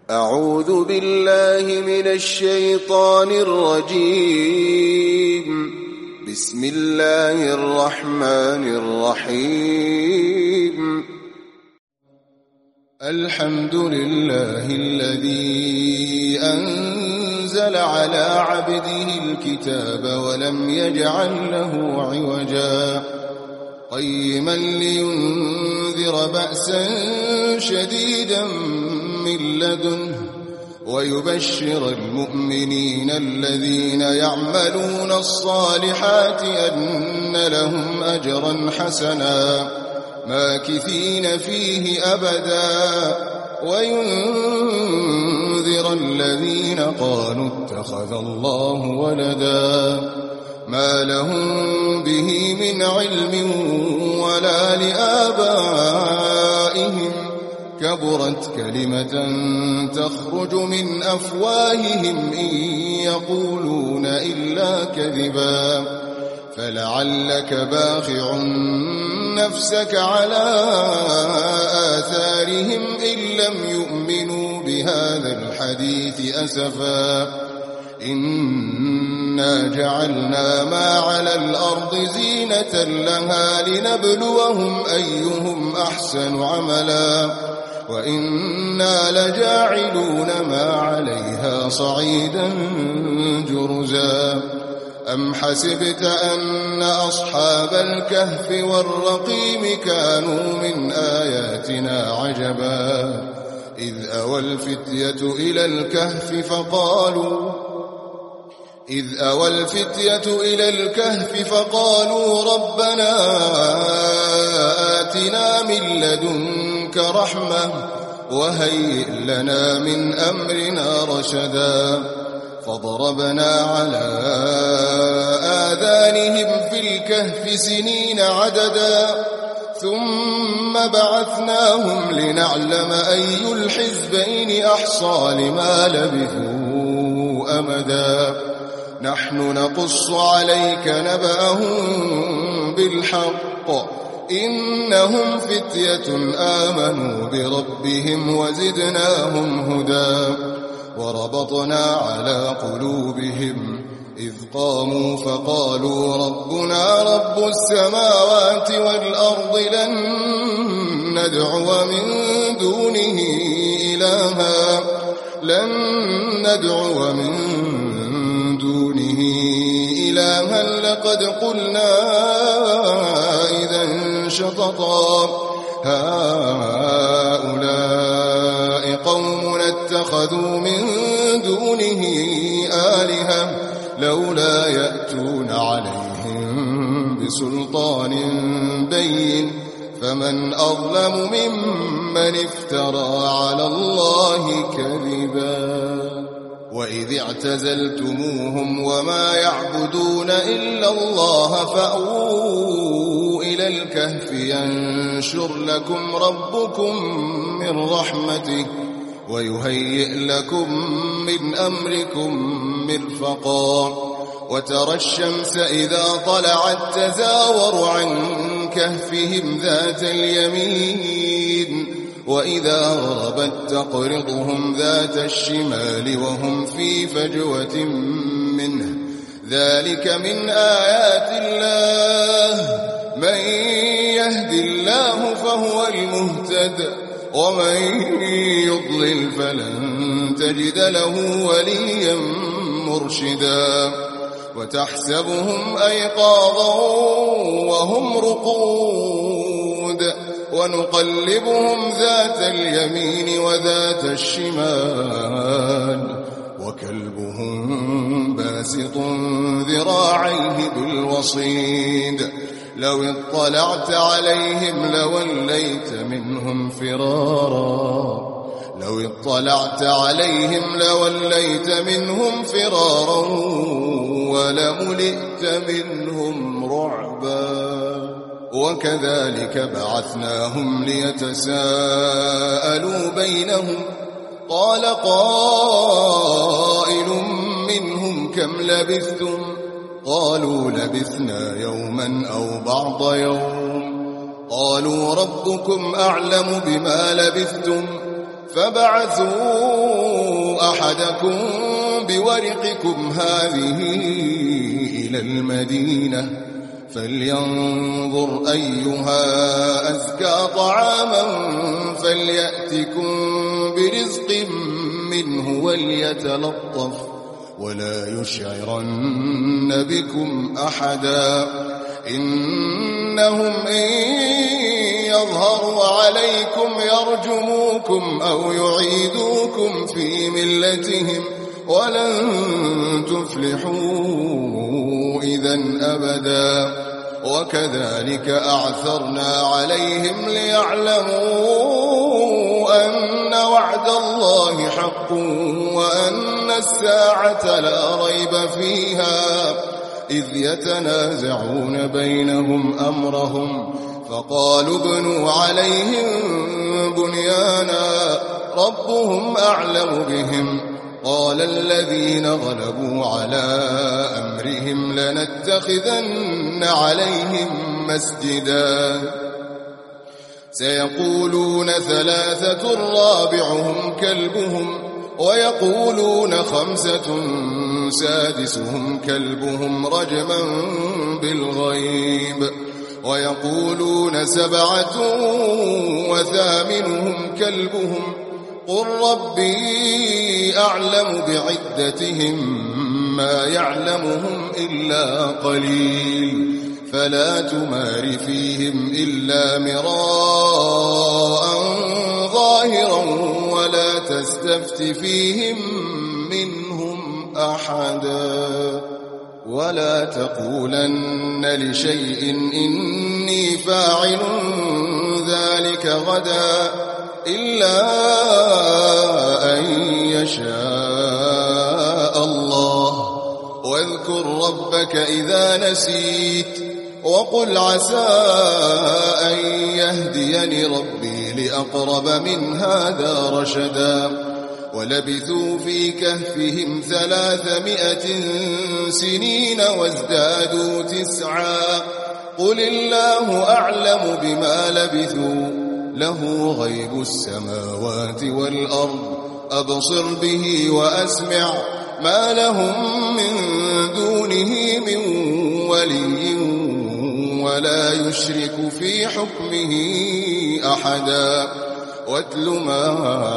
أعوذ بالله من الشيطان الرجيم. بسم الله الرحمن الرحيم. الحمد لله الذي أنزل على عبده الكتاب ولم يجعل له عوجا قيما لينذر بأسا شديدا من لدنه ويبشر المؤمنين الذين يعملون الصالحات أن لهم أجرا حسنا ماكثين فيه أبدا وينذر الذين قالوا اتخذ الله ولدا ما لهم به من علم ولا لآبائهم كبرت كلمة تخرج من أفواههم إن يقولون إلا كذبا فلعلك باخع نفسك على آثارهم إن لم يؤمنوا بهذا الحديث أسفا إنا جعلنا ما على الأرض زينة لها لنبلوهم أيهم أحسن عملا وإنا لجاعلون ما عليها صعيدا جرزا أم حسبت أن أصحاب الكهف والرقيم كانوا من آياتنا عجبا إذ أوى الفتية إلى الكهف فقالوا ربنا آتنا من لدنك رحمة وهيئ لنا من أمرنا رشدا فضربنا على آذانهم في الكهف سنين عددا ثم بعثناهم لنعلم أي الحزبين أحصى لما لبثوا أمدا نحن نقص عليك نبأهم بالحق إنهم فتية آمنوا بربهم وزدناهم هدى وربطنا على قلوبهم إذ قاموا فقالوا ربنا رب السماوات والأرض لن ندعو من دونه إلها لقد قلنا إذا شططا هؤلاء قوم اتخذوا من دونه آلهة لولا يأتون عليهم بسلطان بين فمن أظلم ممن افترى على الله كذبا وإذ اعتزلتموهم وما يعبدون إلا الله فأووا إلى الكهف ينشر لكم ربكم من رحمته ويهيئ لكم من أمركم مرفقا وترى الشمس إذا طلعت تزاور عن كهفهم ذات اليمين وإذا غربت تقرضهم ذات الشمال وهم في فجوة منه ذلك من آيات الله من يهد الله فهو المهتد ومن يضلل فلن تجد له وليا مرشدا وتحسبهم أيقاظا وهم رقود ونقلبهم ذات اليمين وذات الشمال وكلبهم باسط ذراعيه بالوصيد لو اطلعت عليهم لوليت منهم فرارا ولملئت منهم رعبا وكذلك بعثناهم ليتساءلوا بينهم قال قائل منهم كم لبثتم قالوا لبثنا يوما أو بعض يوم قالوا ربكم أعلم بما لبثتم فبعثوا أحدكم بورقكم هذه إلى المدينة فلينظر أيها أزكى طعاما فليأتكم برزق منه وليتلطف ولا يشعرن بكم أحدا إنهم إن يظهروا عليكم يرجموكم أو يعيدوكم في ملتهم ولن تفلحوا إذن أبدا وكذلك أعثرنا عليهم ليعلموا أن وعد الله حق وأن الساعة لا ريب فيها إذ يتنازعون بينهم أمرهم فقالوا ابنوا عليهم بنيانا ربهم أعلم بهم قال الذين غلبوا على أمرهم لنتخذن عليهم مسجدا سيقولون ثلاثة رابعهم كلبهم ويقولون خمسة سادسهم كلبهم رجما بالغيب ويقولون سبعة وثامنهم كلبهم قل ربي أعلم بعدتهم ما يعلمهم إلا قليل فلا تمار فيهم إلا مراء ظاهرا ولا تستفت فيهم منهم أحدا ولا تقولن لشيء إني فاعل ذلك غدا إلا أن يشاء الله واذكر ربك إذا نسيت وقل عسى أن يهديني ربي لأقرب من هذا رشدا ولبثوا في كهفهم 300 سنين وازدادوا 9 قل الله أعلم بما لبثوا له غيب السماوات والأرض أبصر به وأسمع ما لهم من دونه من ولي ولا يشرك في حكمه أحدا واتل ما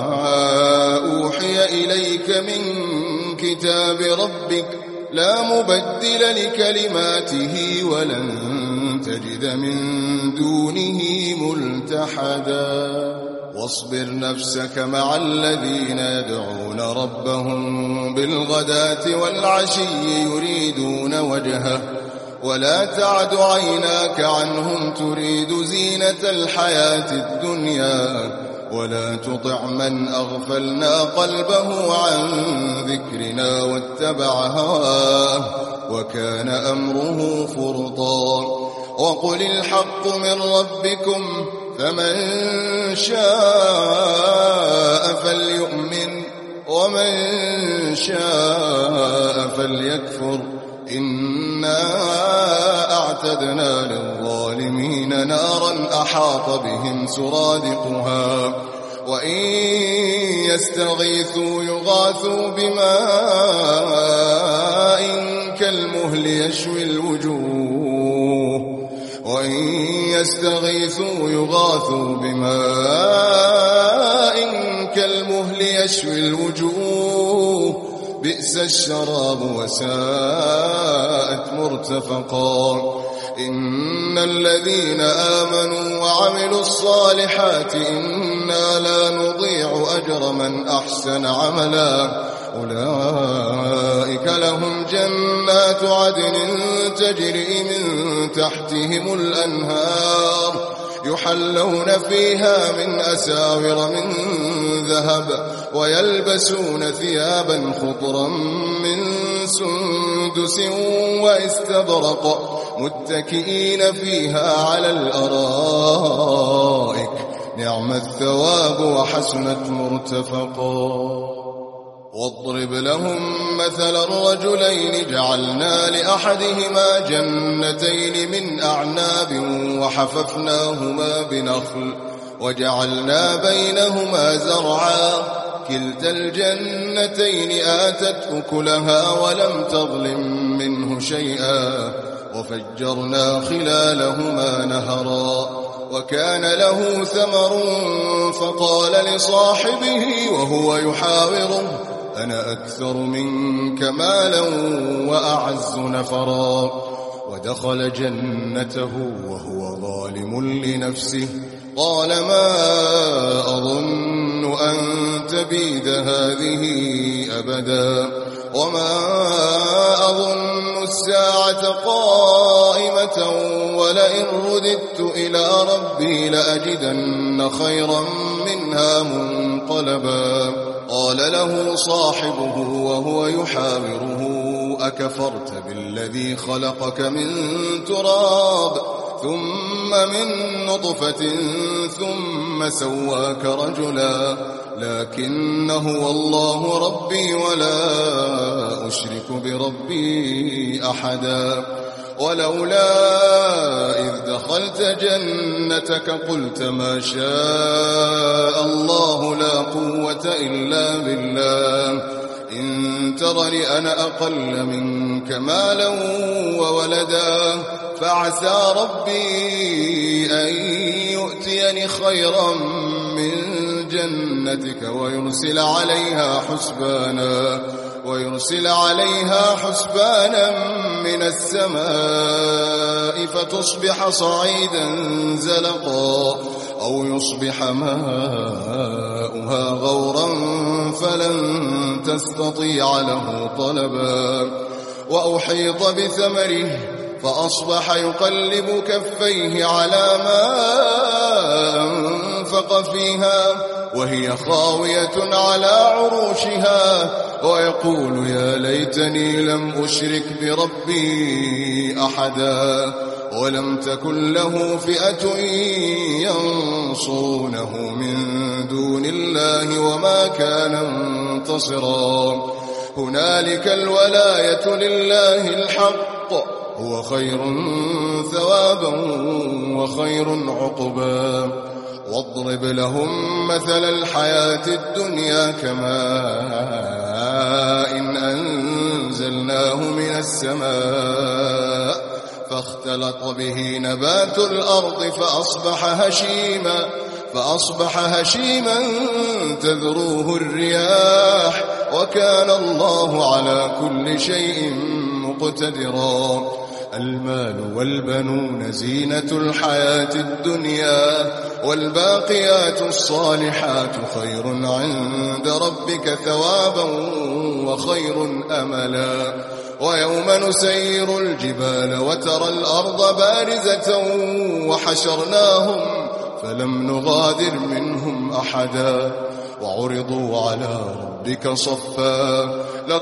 أوحي إليك من كتاب ربك لا مبدل لكلماته ولن تجد من دونه ملتحدا واصبر نفسك مع الذين يدعون ربهم بالغداة والعشي يريدون وجهه ولا تعد عيناك عنهم تريد زينة الحياة الدنيا ولا تطع من أغفلنا قلبه عن ذكرنا واتبع هواه وكان أمره فرطا وقل الحق من ربكم فمن شاء فليؤمن ومن شاء فليكفر إنا أعتدنا للظالمين نارا أحاط بهم سرادقها وإن يستغيثوا يغاثوا بماء كالمهل يشوي الوجوه وإن يستغيثوا يغاثوا بماء كالمهل يشوي الوجوه بئس الشراب وساءت مرتفقا إن الذين آمنوا وعملوا الصالحات إنا لا نضيع أجر من أحسن عملا أولئك لهم جنات عدن تجري من تحتهم الأنهار يحلون فيها من أساور من ذهب ويلبسون ثيابا خضرا من سندس واستبرق متكئين فيها على الأرائك نعم الثواب وحسنت مرتفقا واضرب لهم مثل الرجلين جعلنا لأحدهما جنتين من أعناب وحففناهما بنخل وجعلنا بينهما زرعا كلتا الجنتين آتت أكلها ولم تظلم منه شيئا وفجرنا خلالهما نهرا وكان له ثمر فقال لصاحبه وهو يحاوره أنا أكثر منك مالا وأعز نفرا ودخل جنته وهو ظالم لنفسه قال ما أظن أن تبيد هذه أبدا وما أظن الساعة قائمة ولئن رددت إلى ربي لأجدن خيرا منها منقلبا قال له صاحبه وهو يحاوره أكفرت بالذي خلقك من تراب ثم من نطفة ثم سواك رجلا لكن هو الله ربي ولا أشرك بربي أحدا ولولا إذ دخلت جنتك قلت ما شاء الله لا قوة إلا بالله إن ترني أنا أقل منك مالا وولدا فعسى ربي أن يؤتيني خيرا من جنتك ويرسل عليها حسبانا من السماء فتصبح صعيدا زلقا أو يصبح ماؤها غورا فلن تستطيع له طلبا وأحيط بثمره فأصبح يقلب كفيه على ما أنفق فيها وهي خاوية على عروشها ويقول يا ليتني لم أشرك بربي أحدا ولم تكن له فئة ينصرونه من دون الله وما كان منتصرا هنالك الولاية لله الحق هو خير ثوابا وخير عقبا واضرب لهم مثل الحياة الدنيا كماء إن أنزلناه من السماء فاختلط به نبات الأرض فأصبح هشيما تذروه الرياح وكان الله على كل شيء مقتدرا المال والبنون زينة الحياة الدنيا والباقيات الصالحات خير عند ربك ثوابا وخير أملا ويوم نسير الجبال وترى الأرض بارزة وحشرناهم فلم نغادر منهم أحدا وعرضوا على ربك صفا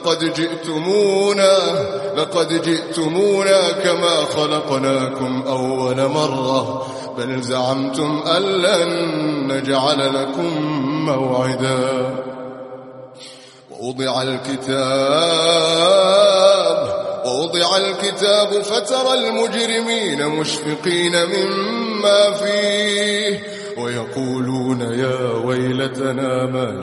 لقد جئتمونا كما خلقناكم أول مرة بل زعمتم أن لن نجعل لكم موعدا ووضع الكتاب فترى المجرمين مشفقين مما فيه ويقولون يا ويلتنا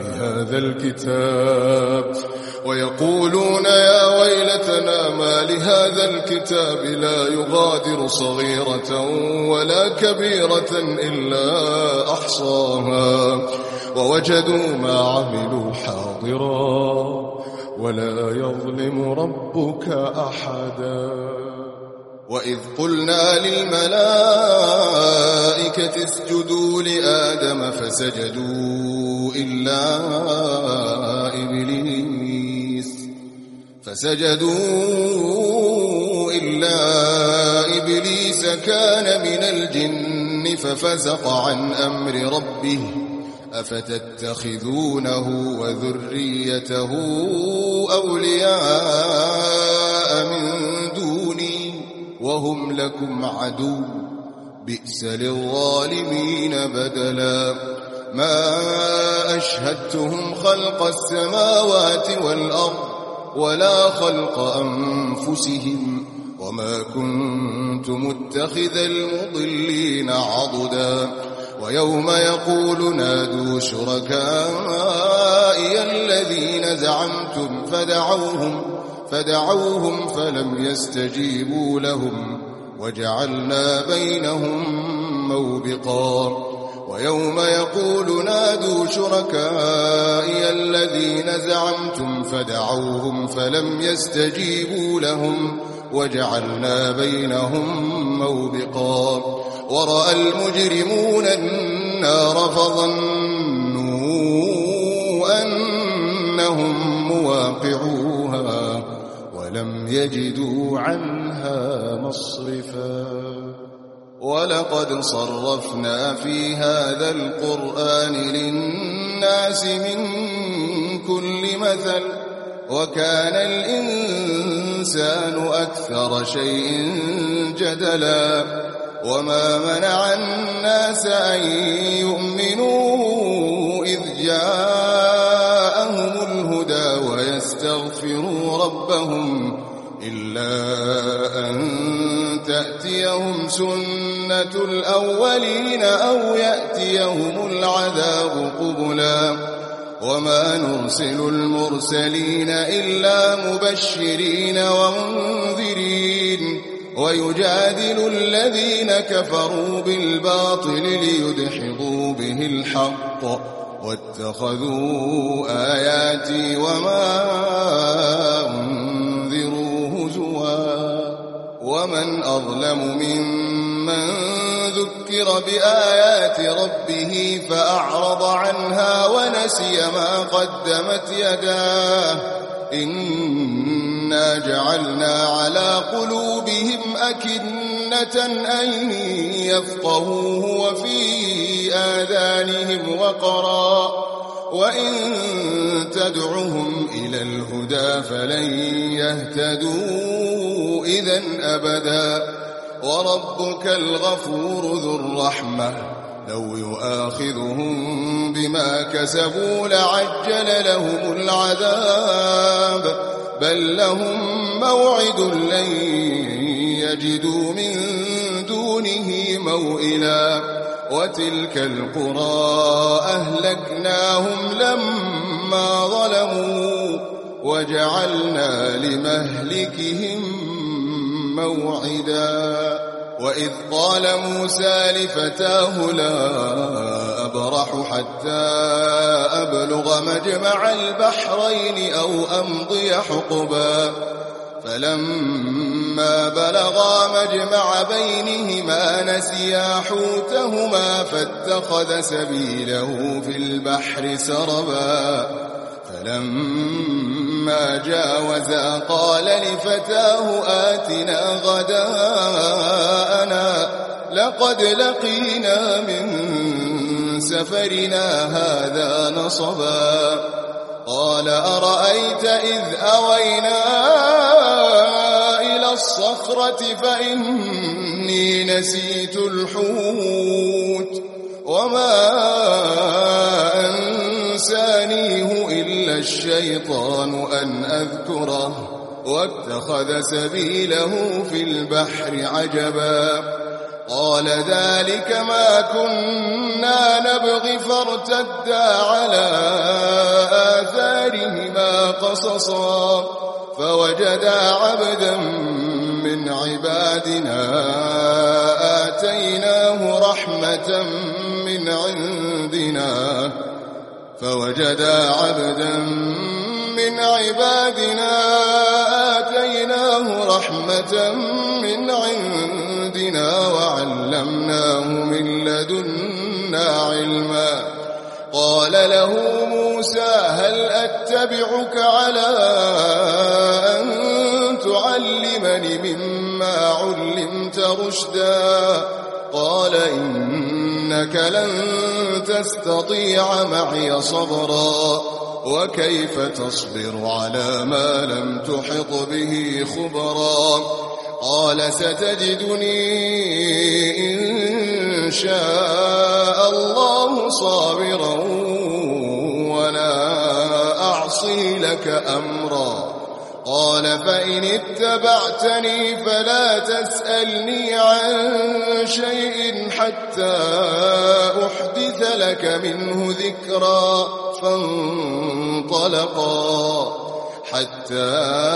ما لهذا الكتاب لا يغادر صغيرة ولا كبيرة إلا أحصاها ووجدوا ما عملوا حاضرا ولا يظلم ربك أحدا وإذ قلنا للملائكة اسجدوا لآدم فسجدوا إلا إبليس كان من الجن ففسق عن أمر ربه أفتتخذونه وذريته أولياء من دوني وهم لكم عدو بئس للظالمين بدلا ما أشهدتهم خلق السماوات والأرض ولا خلق أنفسهم وما كنت متخذ المضلين عضدا ويوم يقول نادوا شركائي الذين زعمتم فدعوهم فلم يستجيبوا لهم وجعلنا بينهم موبقا ويوم يقول نادوا شركائي الذين زعمتم فدعوهم فلم يستجيبوا لهم وجعلنا بينهم موبقا ورأى المجرمون النار فظنوا أنهم مواقعوها ولم يجدوا عنها مصرفا ولقد صرفنا في هذا القرآن للناس من كل مثل وكان الإنسان أكثر شيء جدلا وما منع الناس أن يؤمنوا إذ جاءهم الهدى ويستغفروا ربهم إلا أن تأتيهم سنة الأولين أو يأتيهم العذاب قبلا وما نرسل المرسلين إلا مبشرين ومنذرين ويجادل الذين كفروا بالباطل ليدحضوا به الحق واتخذوا آياتي وما أنذروا هزوا ومن أظلم ممن ذكر بآيات ربه فأعرض عنها ونسي ما قدمت يداه إنا جعلنا على قلوبهم أكنة أن يفقهوه وفي آذانهم وقرا وإن تدعهم إلى الهدى فلن يهتدوا إذا أبدا وربك الغفور ذو الرحمة لو يؤاخذهم بما كسبوا لعجل لهم العذاب بل لهم موعد لن يجدوا من دونه موئلا وتلك القرى أهلكناهم لما ظلموا وجعلنا لمهلكهم موعدا وإذ قال موسى لفتاه لا أبرح حتى أبلغ مجمع البحرين أو أمضي حقبا فلما بلغا مجمع بينهما نسيا حوتهما فاتخذ سبيله في البحر سربا فلما جاوزا قال لفتاه آتنا غداءنا لقد لقينا من سفرنا هذا نصبا قال أرأيت إذ أوينا إلى الصخرة فإني نسيت الحوت وما أنسانيه إلا الشيطان أن أذكره واتخذ سبيله في البحر عجبا قال ذلك ما كنا نبغي فارتدا على آثارهما قصصا فوجدا عبدا من عبادنا آتيناه رحمة من عندنا وعلمناه من لدنا علما قال له موسى هل أتبعك على أن تعلمني مما علمت رشدا قال إنك لن تستطيع معي صبرا وكيف تصبر على ما لم تحط به خبرا قال ستجدني إن شاء الله صابرا ولا أعصي لك أمرا قال فإن اتبعتني فلا تسألني عن شيء حتى أحدث لك منه ذكرا. فانطلقا حتى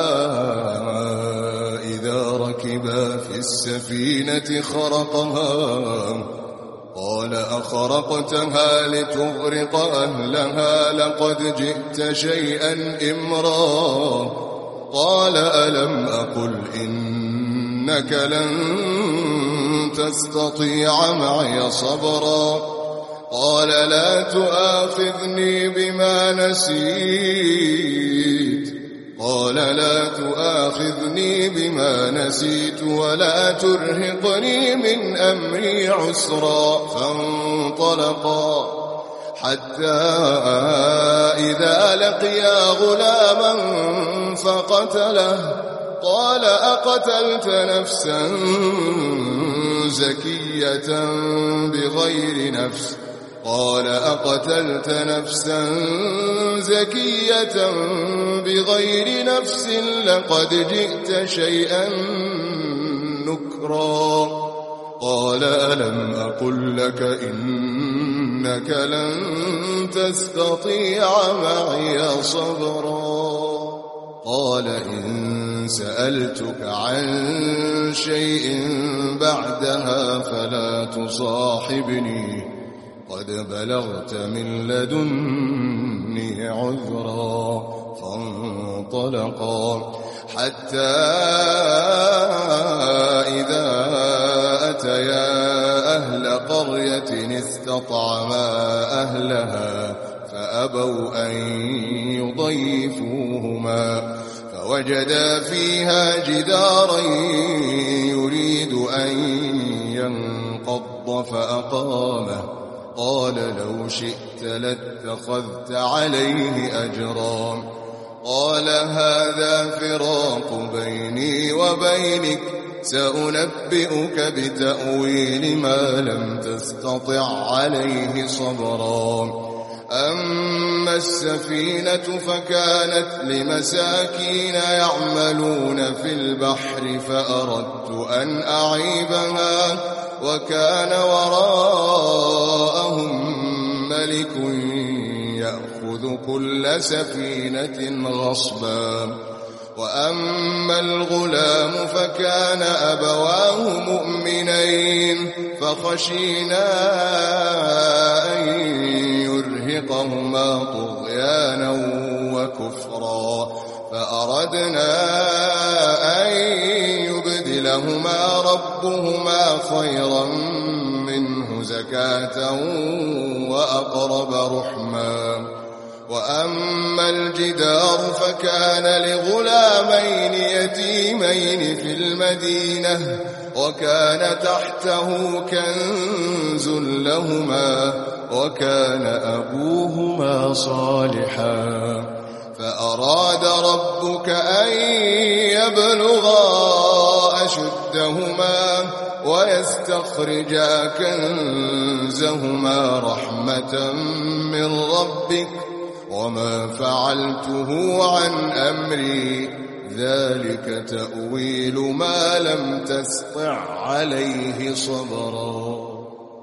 إذا ركبا في السفينة خرقها قال أخرقتها لتغرق أهلها لقد جئت شيئا إمرا. قال ألم أقل إنك لن تستطيع معي صبرا. قال لا تؤاخذني بما نسيت. قال لا تؤاخذني بما نسيت ولا ترهقني من أمري عسرا. فانطلقا حتى إذا لقيا غلاما فقتله. قال أقتلت نفسا زكية بغير نفس. قال أقتلت نفسا زكية بغير نفس لقد جئت شيئا نكرا. قال ألم أقل لك إنك لن تستطيع معي صبرا. قال إن سألتك عن شيء بعدها فلا تصاحبني قد بلغت من لدني عذرا. فانطلقا حتى إذا أتيا أهل قرية استطعما أهلها فأبوا أن يضيفوهما فوجدا فيها جدارا يريد أن ينقض فأقامه. قال لو شئت لاتخذت عليه أجرا. قال هذا فراق بيني وبينك سأنبئك بتأويل ما لم تستطع عليه صبرا. أما السفينة فكانت لمساكين يعملون في البحر فأردت أن أعيبها وكان وراءهم ملك يأخذ كل سفينة غصبا. وأما الغلام فكان أبواه مؤمنين فخشينا أن يرهقهما طغيانا وكفرا فأردنا أن يبدلهما ربهما خيرا منه زكاة وأقرب رحما. وأما الجدار فكان لغلامين يتيمين في المدينة وكان تحته كنز لهما وكان أبوهما صالحا فأراد ربك أن يبلغا أشدهما ويستخرجا كنزهما رحمة من ربك وما فعلته عن أمري ذلك تأويل ما لم تسطع عليه صبرا.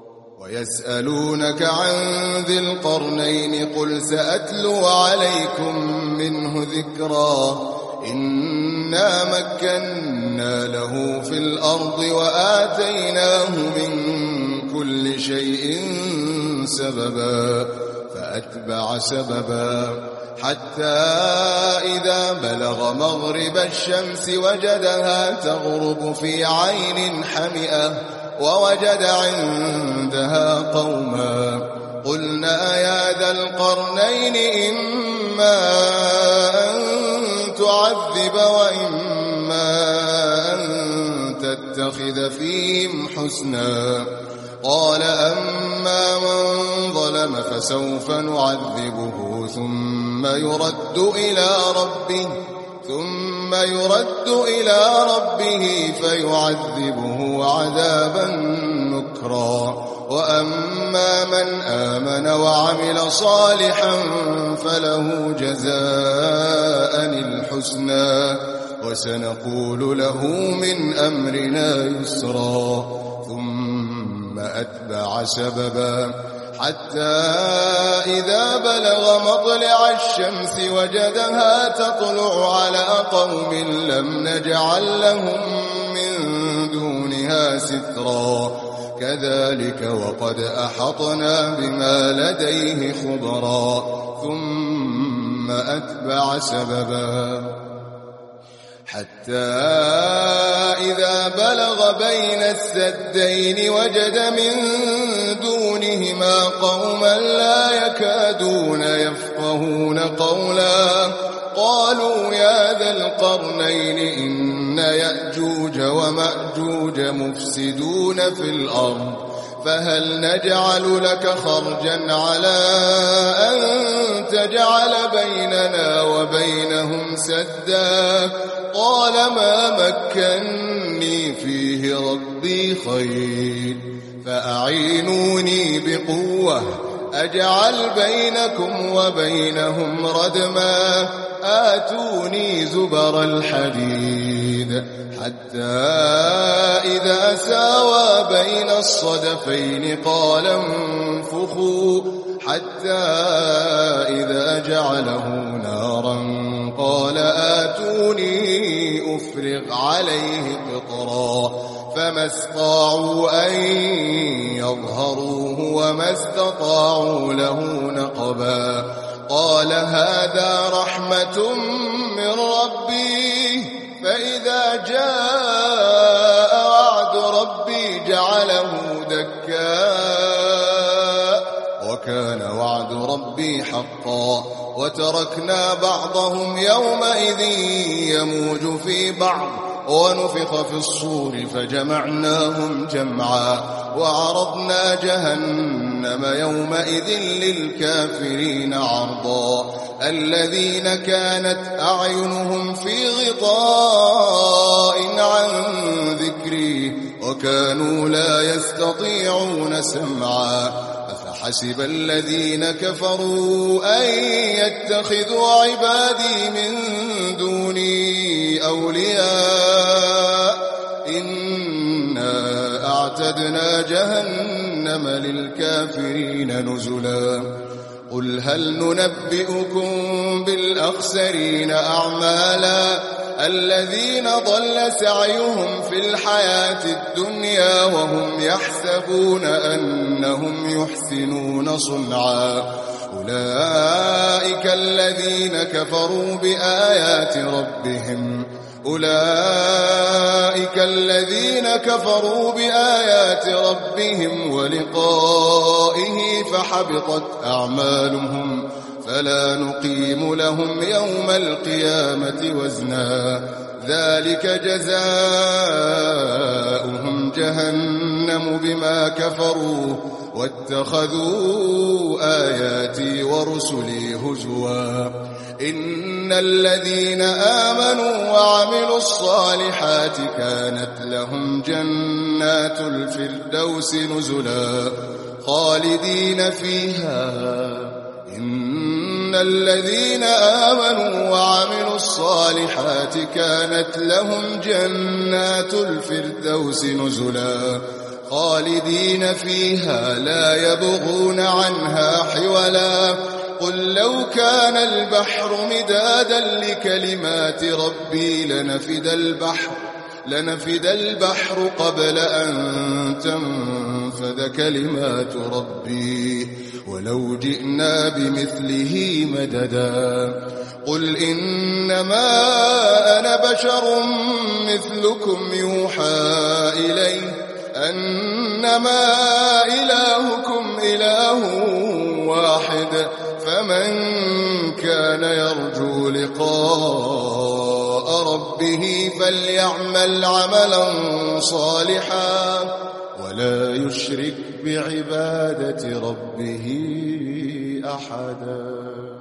ويسألونك عن ذي القرنين قل سأتلو عليكم منه ذكرا. إنا مكنا له في الأرض وآتيناه من كل شيء سببا فأتبع سببا حتى إذا بلغ مغرب الشمس وجدها تغرب في عين حمئة ووجد عندها قوما. قلنا يا ذا القرنين إما أن تعذب وإما أن تتخذ فيهم حسنا. قال أما من ظلم فسوف نعذبه ثم يرد إلى ربه فيعذبه عذابا نكرا. وأما من آمن وعمل صالحا فله جزاء الحسنى الحسنى وسنقول له من أمرنا يسرا ثم أتبع سببا حتى إذا بلغ مطلع الشمس وجدها تطلع على قوم لم نجعل لهم من دونها سترا كذلك وقد أحطنا بما لديه خبرا ثم أتبع سببا حتى إذا بلغ بين السدين وجد من دونهما قوما لا يكادون يفقهون قولا قالوا يا ذا القرنين إن يأجوج ومأجوج مفسدون في الأرض فهل نجعل لك خرجا على أن تجعل بيننا وبينهم سدا قال ما مكني فيه ربي خير فأعينوني بقوة أجعل بينكم وبينهم ردما آتوني زبر الحديد حتى إذا ساوى بين الصدفين قال انفخوا حتى إذا جعله نارا قال آتوني أفرغ عليه قطرا فما استطاعوا أن يظهروه وما استطاعوا له نقبا قال هذا رحمة من ربي فإذا جاء وعد ربي جعله دكاء وكان وعد ربي حقا وتركنا بعضهم يومئذ يموج في بعض ونفخ في الصور فجمعناهم جمعا وعرضنا جهنم يومئذ للكافرين عرضا الذين كانت أعينهم في غطاء عن ذكري وكانوا لا يستطيعون سمعا أفحسب الذين كفروا أن يتخذوا عبادي من دوني أولياء إنا أعتدنا جهنم للكافرين نزلا قل هل ننبئكم بالأخسرين أعمالا الذين ضل سعيهم في الحياة الدنيا وهم يحسبون أنهم يحسنون صنعا أولئك الذين كفروا بآيات ربهم ولقائه فحبطت أعمالهم فلا نقيم لهم يوم القيامة وزنا ذلك جزاؤهم جهنم بما كفروا واتخذوا آياتي ورسلي هزوا إن الذين آمنوا وعملوا الصالحات كانت لهم جنات الفردوس نزلا خالدين فيها إن الذين آمنوا وعملوا الصالحات كانت لهم جنات الفردوس نزلا خالدين فيها لا يبغون عنها حولا قل لو كان البحر مدادا لكلمات ربي لنفد البحر قبل أن تنفد كلمات ربي ولو جئنا بمثله مددا قل إنما أنا بشر مثلكم يوحى إلي أنما إلهكم إله واحد فمن كان يرجو لقاء ربه فليعمل عملا صالحا ولا يشرك بعبادة ربه أحدا.